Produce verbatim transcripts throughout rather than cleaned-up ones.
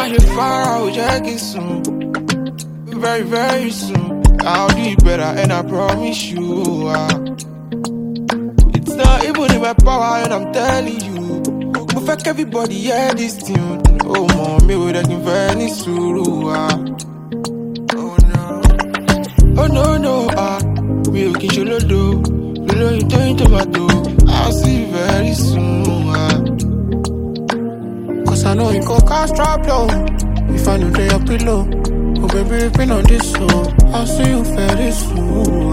my shit far out, check it soon. Very, very soon. I'll do it better, and I promise you. Uh, it's not even in my power, and I'm telling you. But fuck everybody, hear this tune. Oh, mom, me with a very suru. Uh. Oh, no. Oh, no, no. Ah, uh, we will kill you, do. Lolo, you turn tomato. I'll see you very soon. Uh. Cause I know you go cast drop low. If I know they your pillow. Oh baby, you've been on this so I'll see you very soon.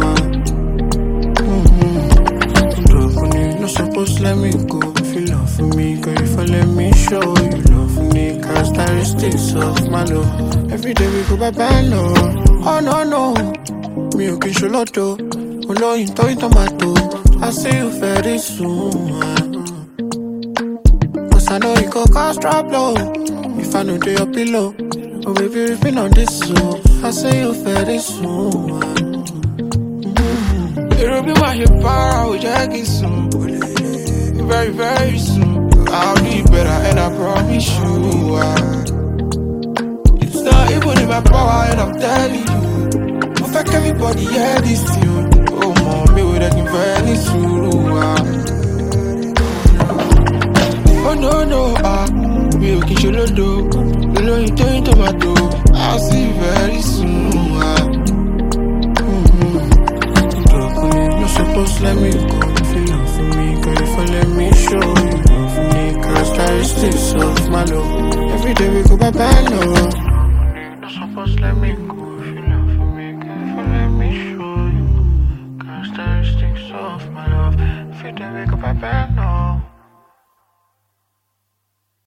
Mm-hmm. Don't not supposed to let me go. If you love for me, girl, if I let me show you love for me. Characteristics of my love. Every day we go bye-bye, no. Oh no, no. Me okay, show lotto. Oh no, you toy tomato. I'll see you very soon. Cause I know you go cast drop low. If I know they your pillow. Oh baby, we've been on this so I'll see you very soon. Mm-hmm. It'll be my hip power, we'll check it soon. Very, very soon. I'll do it better, and I promise you. Uh, it's not even in my power, and I'm telling you. But fuck everybody, hear this tune. Oh, mom, me with a very soon. Oh, no, no, ah. Uh, we will kill you, Lodo. Lolo, you turn tomato. I'll see you very soon. Uh. Mm-hmm. You're supposed to let me go. If you love for me, girl, if I let me show you love for me. Characteristics of my love. Every day we go bye-bye, no. You're supposed to let me go. If you love for me, girl, if I let me show you characteristics of my love. Every day we go bye-bye, no.